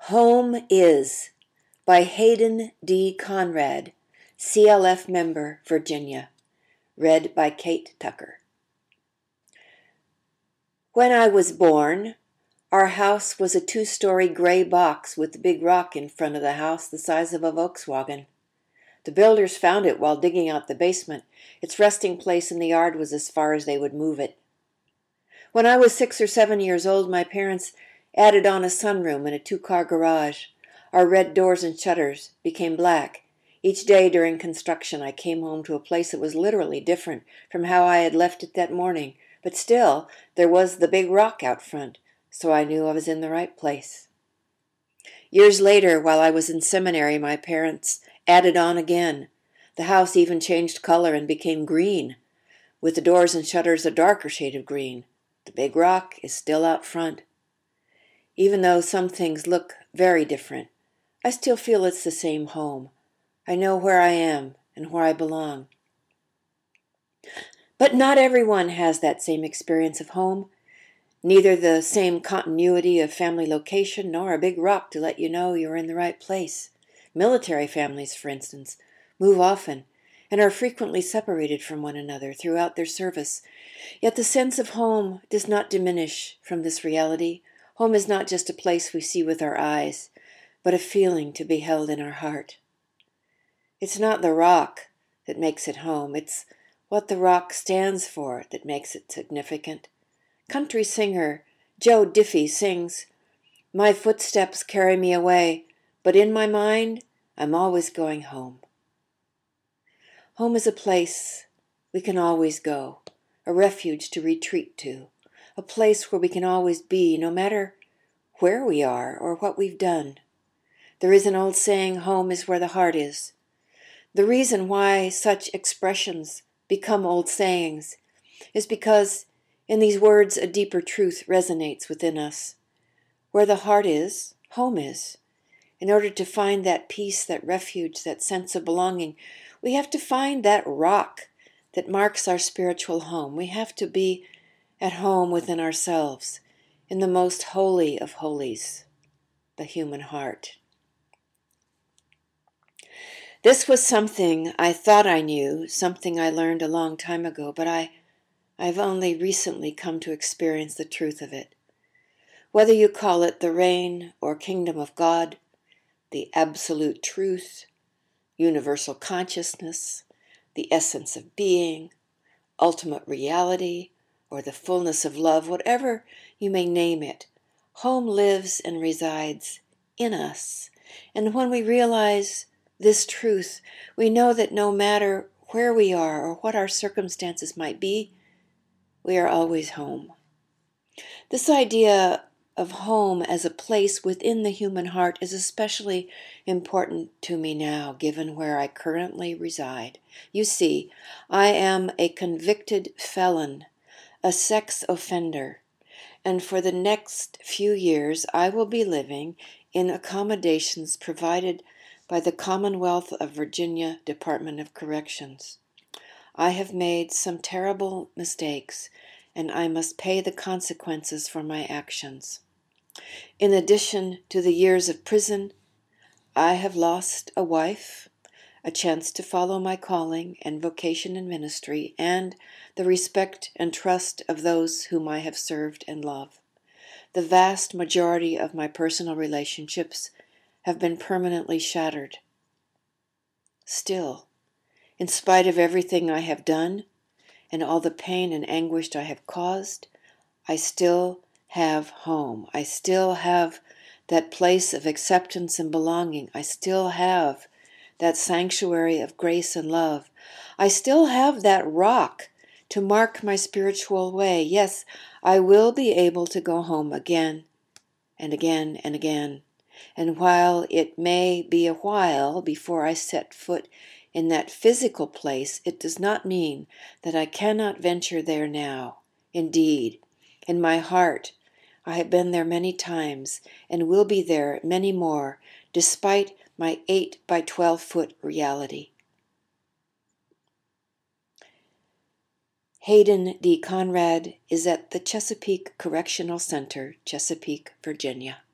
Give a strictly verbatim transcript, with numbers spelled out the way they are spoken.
Home Is by Hayden D. Conrad, C L F member, Virginia. Read by Kate Tucker. When I was born, our house was a two-story gray box with a big rock in front of the house the size of a Volkswagen. The builders found it while digging out the basement. Its resting place in the yard was as far as they would move it. When I was six or seven years old, my parents added on a sunroom and a two-car garage. Our red doors and shutters became black. Each day during construction, I came home to a place that was literally different from how I had left it that morning. But still, there was the big rock out front, so I knew I was in the right place. Years later, while I was in seminary, my parents added on again. The house even changed color and became green, with the doors and shutters a darker shade of green. The big rock is still out front. Even though some things look very different, I still feel it's the same home. I know where I am and where I belong. But not everyone has that same experience of home, neither the same continuity of family location nor a big rock to let you know you're in the right place. Military families, for instance, move often and are frequently separated from one another throughout their service. Yet the sense of home does not diminish from this reality. Home is not just a place we see with our eyes, but a feeling to be held in our heart. It's not the rock that makes it home. It's what the rock stands for that makes it significant. Country singer Joe Diffie sings, "My footsteps carry me away, but in my mind, I'm always going home." Home is a place we can always go, a refuge to retreat to, a place where we can always be, no matter where we are or what we've done. There is an old saying, home is where the heart is. The reason why such expressions become old sayings is because in these words a deeper truth resonates within us. Where the heart is, home is. In order to find that peace, that refuge, that sense of belonging, we have to find that rock that marks our spiritual home. We have to be at home within ourselves, in the most holy of holies, the human heart. This was something I thought I knew, something I learned a long time ago, but I, I've only recently come to experience the truth of it. Whether you call it the reign or kingdom of God, the absolute truth, universal consciousness, the essence of being, ultimate reality, or the fullness of love, whatever you may name it, home lives and resides in us. And when we realize this truth, we know that no matter where we are or what our circumstances might be, we are always home. This idea of home as a place within the human heart is especially important to me now, given where I currently reside. You see, I am a convicted felon, a sex offender, and for the next few years I will be living in accommodations provided by the Commonwealth of Virginia Department of Corrections. I have made some terrible mistakes, and I must pay the consequences for my actions. In addition to the years of prison, I have lost a wife, a chance to follow my calling and vocation in ministry, and the respect and trust of those whom I have served and love. The vast majority of my personal relationships have been permanently shattered. Still, in spite of everything I have done and all the pain and anguish I have caused, I still have home. I still have that place of acceptance and belonging. I still have that sanctuary of grace and love. I still have that rock to mark my spiritual way. Yes, I will be able to go home again and again and again. And while it may be a while before I set foot in that physical place, it does not mean that I cannot venture there now. Indeed, in my heart, I have been there many times and will be there many more, despite my eight by twelve foot reality. Hayden D. Conrad is at the Chesapeake Correctional Center, Chesapeake, Virginia.